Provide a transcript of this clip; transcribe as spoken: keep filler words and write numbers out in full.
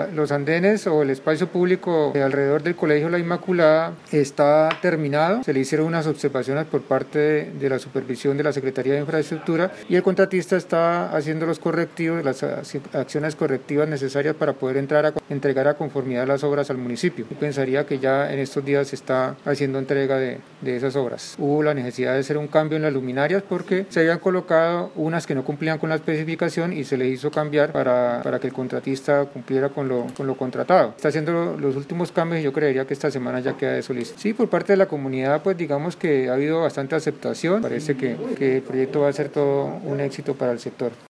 la, los andenes o el espacio público alrededor del Colegio La Inmaculada está terminado. Se le hicieron unas observaciones por parte de, de la supervisión de la Secretaría de Infraestructura y el contratista está haciendo los correctivos, las acciones correctivas necesarias para poder entrar a entregar a conformidad las obras al municipio. Yo pensaría que ya en estos días se está haciendo entrega de, de esas obras. Hubo la necesidad de hacer un cambio en las luminarias porque se habían colocado unas que no cumplían con la especificación y se le hizo cambiar para, para que el contratista cumpliera con lo, con lo contratado. Está haciendo los últimos cambios y yo creería que esta semana ya queda eso listo. Sí, por parte de la comunidad, pues digamos que ha habido bastante aceptación. Parece que, que el proyecto va a ser todo un éxito para el sector.